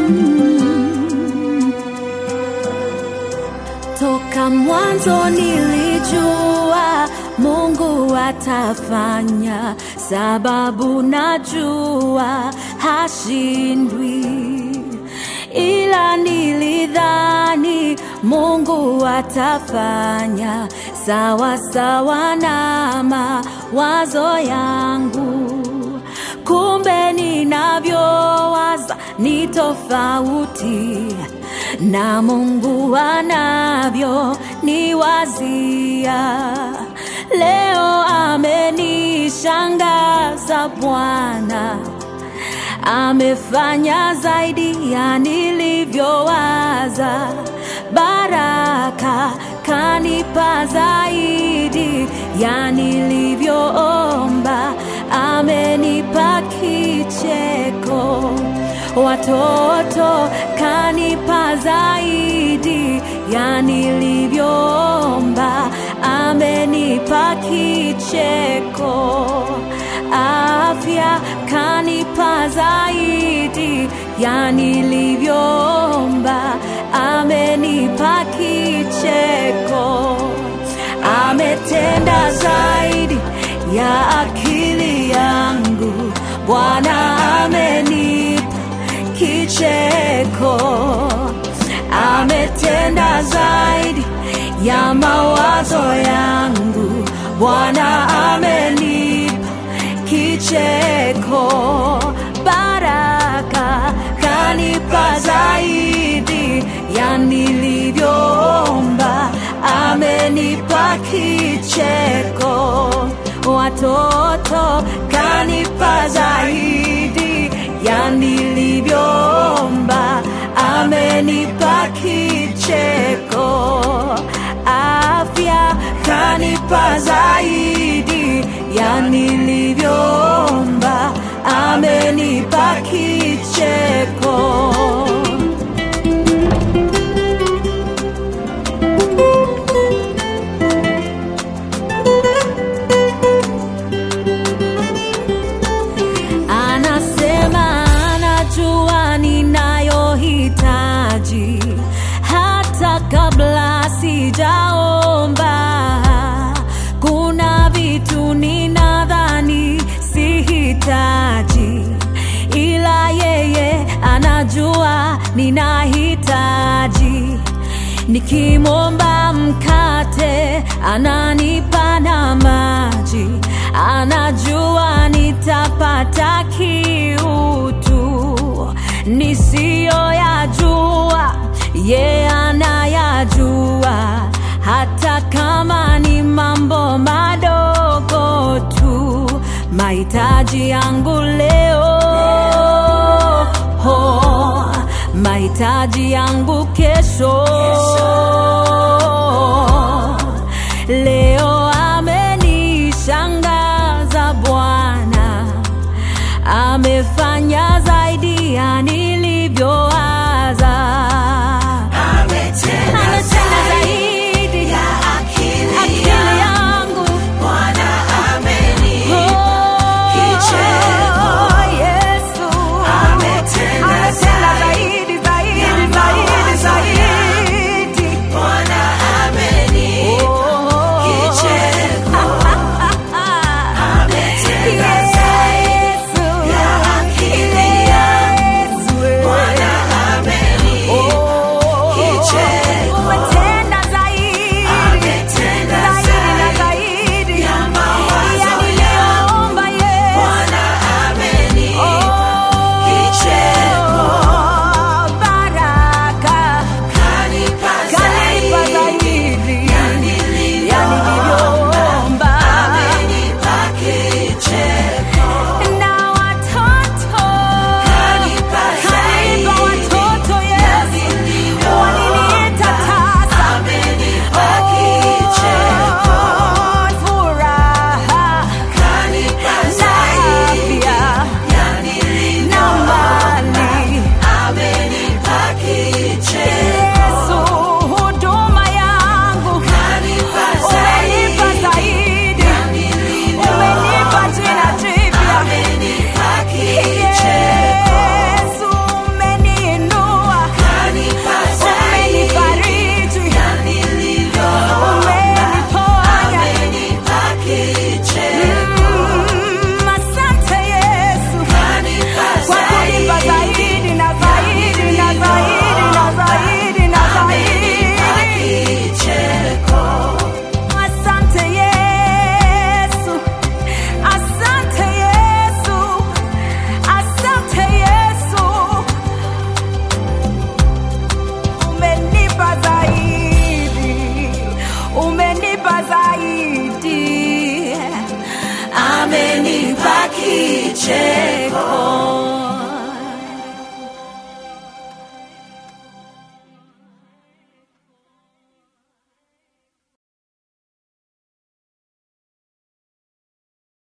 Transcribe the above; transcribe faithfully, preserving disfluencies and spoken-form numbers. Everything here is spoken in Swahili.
Toka mwanzo nilijua Mungu atafanya, sababu najua hashindwi. Ila nilidhani Mungu atafanya sawa sawa na mawazo yangu, kumbe ninavyowaza ni tofauti na Mungu anavyo niwazia. Leo amenishangaza Bwana, amefanya zaidi ya nilivyowaza. Baraka kanipa zaidi ya nilivyoomba, amenipa kicheko. Watoto kanipa zaidi ya nilivyoomba, amenipa kicheko. Afya kanipa zaidi ya nilivyoomba, amenipa kicheko. Ametenda zaidi ya akili yangu, Bwana amenipa kicheko. Ametenda zaidi ya mawazo yangu, Bwana amenipa kicheko. Baraka kanipa zaidi ya nilivyoomba, amenipa kicheko. Watoto kanipa zaidi ya nilivyoomba, amenipa kicheko. Afya kanipa zaidi ya nilivyoomba, amenipa kicheko. Anasema anajua ninayohitaji hata kabla sijaomba. Kuna vitu ninadhani sihitaji, ila yeye anajua ninahitaji. Nikimwomba mkate ananipa na maji, anajua nitapata kiutu. Nisiyoyajua yeye anayajua, hata kama ni mambo madogo tu. Mahitaji yangu leo, oh, mahitaji yangu kesho. Leo amenishangaza Bwana, amefanya zaidi ya